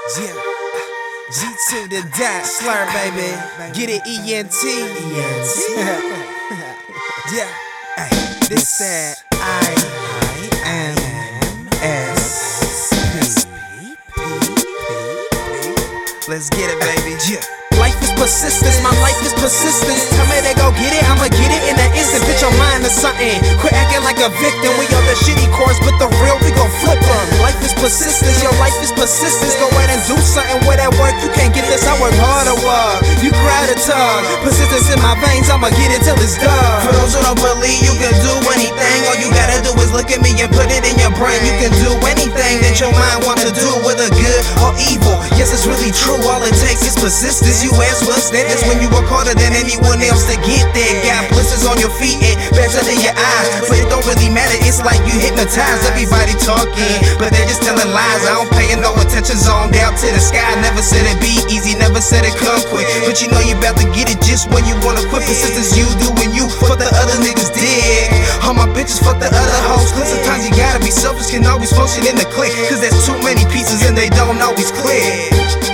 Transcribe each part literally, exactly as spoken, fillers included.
Yeah. G to the dot, slur baby. Get it E N T. E N T. Yeah. Ay, this that I am S P. Let's get it, baby. Yeah. Life is persistence, my life is persistence. Tell me they go get it, I'ma get it in an instant. Put your mind to something, quit acting like a victim. We on the shitty course, but the real, we gon' flip them. Life is persistence, your life is persistence. Go ahead and do something with that work. You can't get this, I work hard or what? You cry to tug, persistence in my veins, I'ma get it till it's done. For those who don't believe you can do anything, all you gotta do is look at me and put it in your brain. You can do anything that your mind wants to do, whether good or evil. Yes, it's really true, all it takes is persistence. You ask what's that? That's when you work harder than anyone else to get there. Got blisters on your feet and bags under your eyes, but it don't really matter, it's like you hypnotized. Everybody talking, but they're just telling lies. I don't pay no attention, zoned out to the sky. Never said it be easy, never said it come quick, but you know you about to get it just when you wanna quit. Persistence you do when you fuck the other niggas did. All my bitches fuck the other hoes, cause sometimes you gotta be selfish, can always function in the clique, cause there's too many pieces and they don't always click.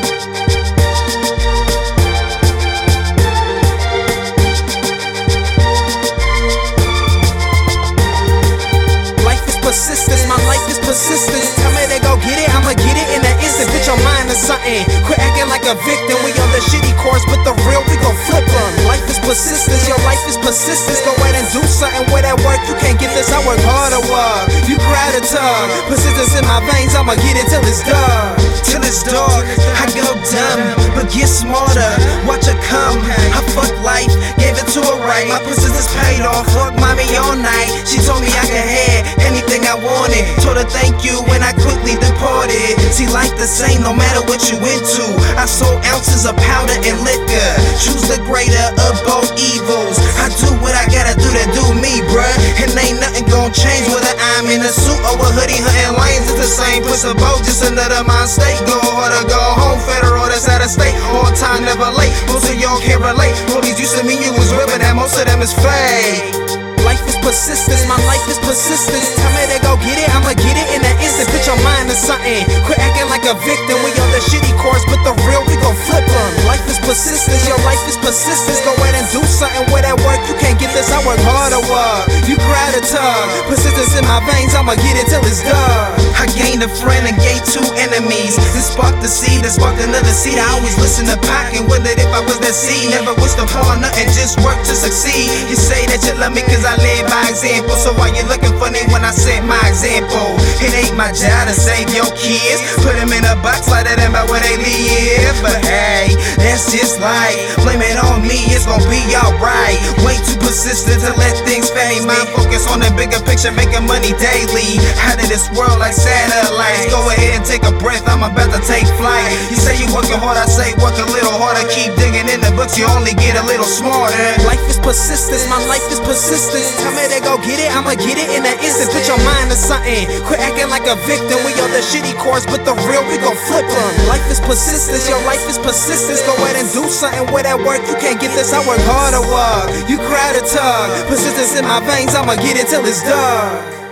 Persistence, my life is persistence. Tell me they go get it, I'ma get it in an instant. Put your mind to something, quit acting like a victim. We on the shitty course, but the real, we gon' flip them. Life is persistence, your life is persistence. Go ahead and do something with that work. You can't get this, I work hard or what? You cry to tug, persistence in my veins, I'ma get it till it's done. Till it's dark, I go dumb, but get smarter. Watch her come, I fuck life, gave it to her right. My persistence paid off, fuck mommy all night. She told me I could have anything I wanted, told her thank you when I quickly departed. See, life the same no matter what you into. I sold ounces of powder and liquor, choose the greater of both evils. I do what I gotta do to do me, bruh, and ain't nothing gon' change whether I'm in a suit or a hoodie. Hunting lions, it's the same, push a boat, just another mind state. Go hard or go home, federal, that's out of state. On time, never late, most of y'all can't relate. Police used to mean you was ripping, and most of them is fake. Life is persistence, my life is persistence. Tell me they go get it, I'ma get it in an instant. Put your mind to something, quit acting like a victim. We on the shitty course, but the real, we gon' flip them. Life is persistence, your life is persistence. Go ahead and do something with that work. You can't get this, I work hard or what? You cry to tug, persistence in my veins, I'ma get it till it's done. I gained a friend and gave two enemies. This sparked the seed, that sparked another seed. I always listen to Pac and wondered if I was that seed. Never wished upon nothing, just work to succeed. You say that you love me cause I live by example, so why you looking funny when I set my example? It ain't my job to save your kids, put them in a box like that about where they live. But hey, that's just life, blame it on me, it's gon' be alright. Way too persistent to let things phase me. Focus on the bigger picture, making money daily. Out of this world like satellites. Go ahead and take a breath, I'm about to take flight. You say you working hard, I say work a little harder. Keep digging in the books, you only get a little smarter. Life is persistence, my life is persistence. Tell me they go get it, I'ma get it in an instant. Put your mind to something, quit acting like a victim. We on the shitty course, but the real, we gon' flip them. Life is persistence, your life is persistence. Go ahead and do something with that work. You can't get this, I work hard or what? You cry to tug, persistence in my veins, I'ma get it till it's done.